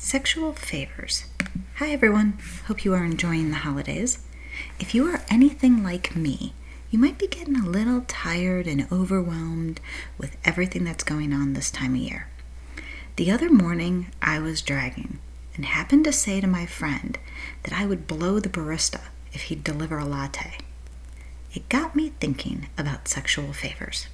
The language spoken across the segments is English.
Sexual favors. Hi everyone, hope you are enjoying the holidays. If you are anything like me, you might be getting a little tired and overwhelmed with everything that's going on this time of year. The other morning, I was dragging and happened to say to my friend that I would blow the barista if he'd deliver a latte. It got me thinking about sexual favors.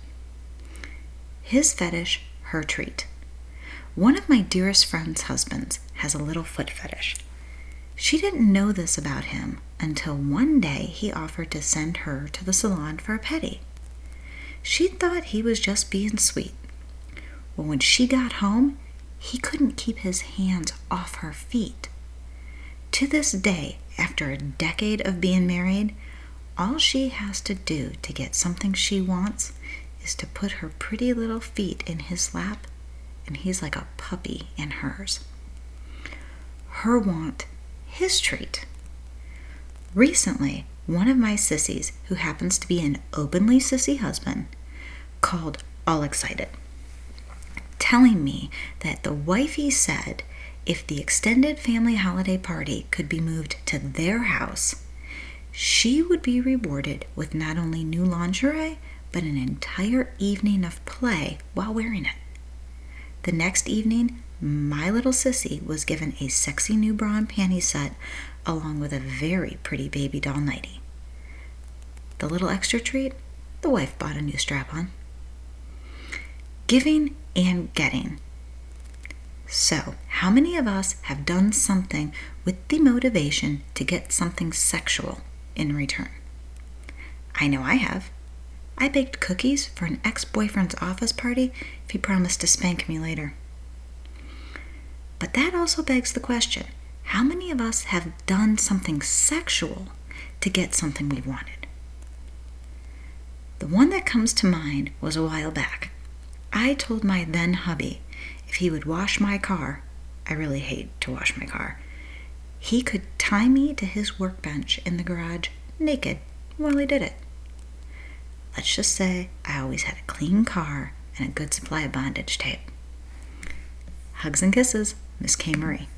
His fetish, her treat. One of my dearest friend's husbands has a little foot fetish. She didn't know this about him until one day he offered to send her to the salon for a pedi. She thought he was just being sweet. Well, when she got home, he couldn't keep his hands off her feet. To this day, after a decade of being married, all she has to do to get something she wants is to put her pretty little feet in his lap, and he's like a puppy in hers. Her want, his treat. Recently, one of my sissies, who happens to be an openly sissy husband, called all excited, telling me that the wifey said if the extended family holiday party could be moved to their house, she would be rewarded with not only new lingerie, but an entire evening of play while wearing it. The next evening, my little sissy was given a sexy new bra and panty set along with a very pretty baby doll nightie. The little extra treat, the wife bought a new strap-on. Giving and getting. So, how many of us have done something with the motivation to get something sexual in return? I know I have. I baked cookies for an ex-boyfriend's office party if he promised to spank me later. But that also begs the question, how many of us have done something sexual to get something we wanted? The one that comes to mind was a while back. I told my then hubby if he would wash my car, I really hate to wash my car, he could tie me to his workbench in the garage naked while he did it. Let's just say I always had a clean car and a good supply of bondage tape. Hugs and kisses, Miss K. Marie.